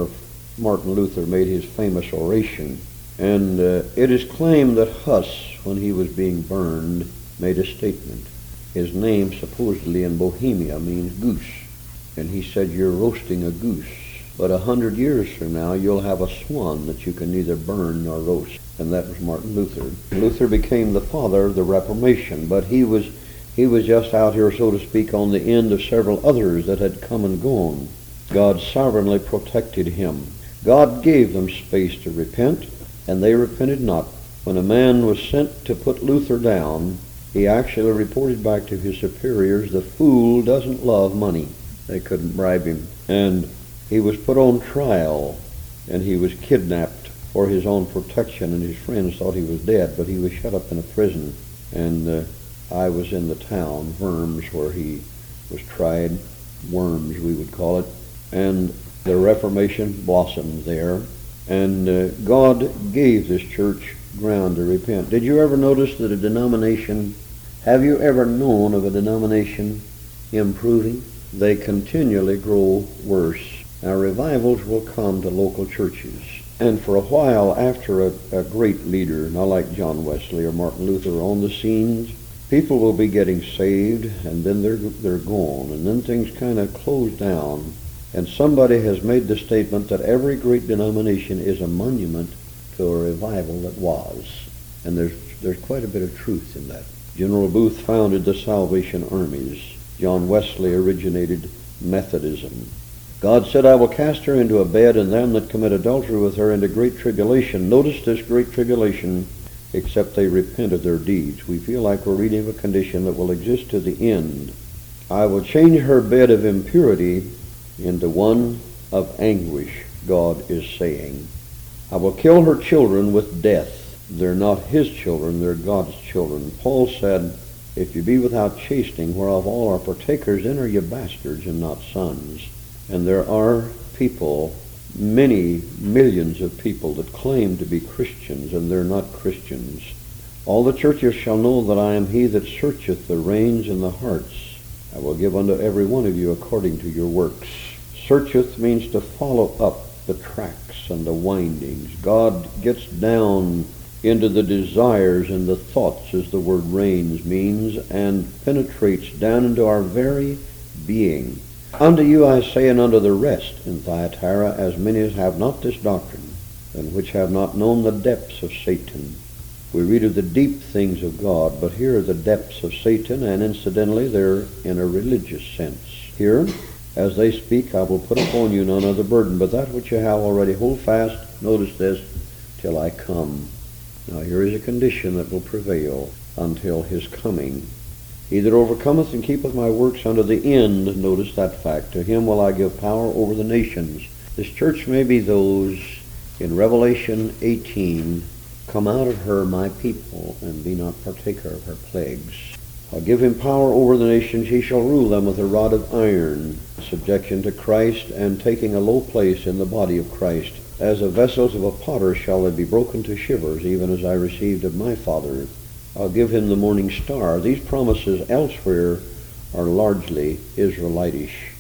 Martin Luther made his famous oration. And uh, it is claimed that Huss, when he was being burned, made a statement. His name supposedly in Bohemia means goose. And he said, you're roasting a goose. But a hundred years from now, you'll have a swan that you can neither burn nor roast. And that was Martin Luther. Luther became the father of the Reformation, but he was he was just out here, so to speak, on the end of several others that had come and gone. God sovereignly protected him. God gave them space to repent, and they repented not. When a man was sent to put Luther down, he actually reported back to his superiors, the fool doesn't love money. They couldn't bribe him. And he was put on trial, and he was kidnapped for his own protection, and his friends thought he was dead, but he was shut up in a prison. And uh, I was in the town, Worms, where he was tried, Worms we would call it, and the Reformation blossomed there, and uh, God gave this church ground to repent. Did you ever notice that a denomination, have you ever known of a denomination improving? They continually grow worse. Now, revivals will come to local churches. And for a while, after a, a great leader, not like John Wesley or Martin Luther, on the scenes, people will be getting saved, and then they're, they're gone. And then things kind of close down. And somebody has made the statement that every great denomination is a monument to a revival that was. And there's, there's quite a bit of truth in that. General Booth founded the Salvation Armies. John Wesley originated Methodism. God said, I will cast her into a bed, and them that commit adultery with her into great tribulation. Notice this great tribulation, except they repent of their deeds. We feel like we're reading of a condition that will exist to the end. I will change her bed of impurity into one of anguish, God is saying. I will kill her children with death. They're not his children, they're God's children. Paul said, if you be without chastening, whereof all are partakers, then are you bastards and not sons. And there are people, many millions of people that claim to be Christians, and they're not Christians. All the churches shall know that I am he that searcheth the reins and the hearts. I will give unto every one of you according to your works. Searcheth means to follow up the tracks and the windings. God gets down into the desires and the thoughts, as the word reins means, and penetrates down into our very being. Unto you I say, and unto the rest in Thyatira, as many as have not this doctrine, and which have not known the depths of Satan. We read of the deep things of God, but here are the depths of Satan, and incidentally they're in a religious sense. Here, as they speak, I will put upon you none other burden, but that which you have already hold fast, notice this, till I come. Now here is a condition that will prevail until his coming. He that overcometh and keepeth my works unto the end, notice that fact, to him will I give power over the nations. This church may be those in Revelation eighteen, come out of her my people, and be not partaker of her plagues. I'll give him power over the nations, he shall rule them with a rod of iron, subjection to Christ, and taking a low place in the body of Christ. As the vessels of a potter shall they be broken to shivers, even as I received of my Father. I'll give him the morning star. These promises elsewhere are largely Israelitish.